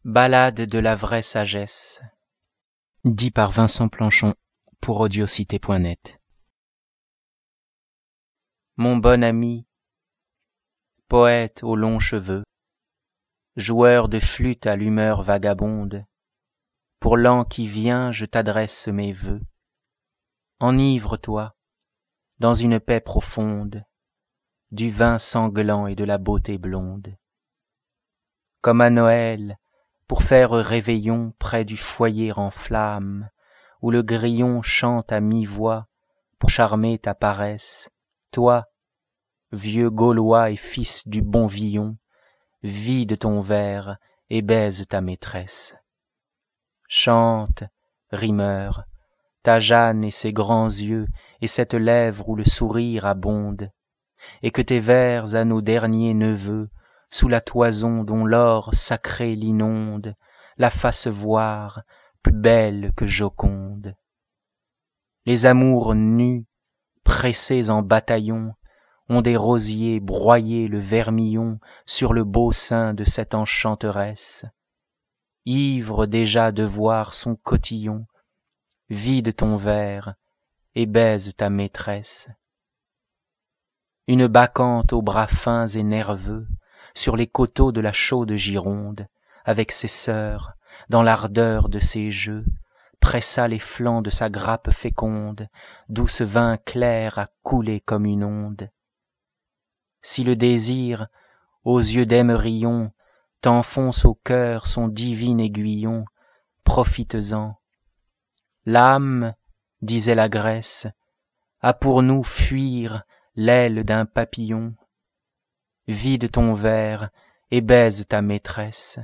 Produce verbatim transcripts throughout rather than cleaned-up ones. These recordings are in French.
Ballade de la vraie sagesse. Dit par Vincent Planchon pour audiocité point net. Mon bon ami, poète aux longs cheveux, joueur de flûte à l'humeur vagabonde, pour l'an qui vient je t'adresse mes vœux. Enivre-toi, dans une paix profonde, du vin sanglant et de la beauté blonde. Comme à Noël, pour faire réveillon près du foyer en flammes, où le grillon chante à mi-voix pour charmer ta paresse, toi, vieux Gaulois et fils du bon Villon, vide ton verre et baise ta maîtresse. Chante, rimeur, ta Jeanne et ses grands yeux et cette lèvre où le sourire abonde, et que tes vers à nos derniers neveux, sous la toison dont l'or sacré l'inonde, la fassent voir plus belle que Joconde. Les amours nus, pressés en bataillon, ont des rosiers broyé le vermillon sur le beau sein de cette enchanteresse. Ivre déjà de voir son cotillon, vide ton verre et baise ta maîtresse. Une bacchante aux bras fins et nerveux, sur les coteaux de la chaude Gironde, avec ses sœurs, dans l'ardeur de ses jeux, pressa les flancs de sa grappe féconde, d'où ce vin clair a coulé comme une onde. Si le désir, aux yeux d'Émerillon, t'enfonce au cœur son divin aiguillon, profites-en. L'âme, disait la Grèce, a pour nous fuir l'aile d'un papillon. Vide ton verre et baise ta maîtresse.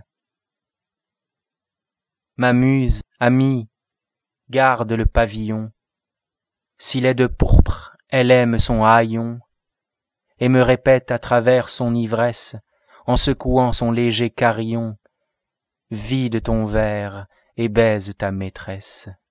Ma muse, amie, garde le pavillon. S'il est de pourpre, elle aime son haillon, et me répète à travers son ivresse, en secouant son léger carillon, vide ton verre et baise ta maîtresse.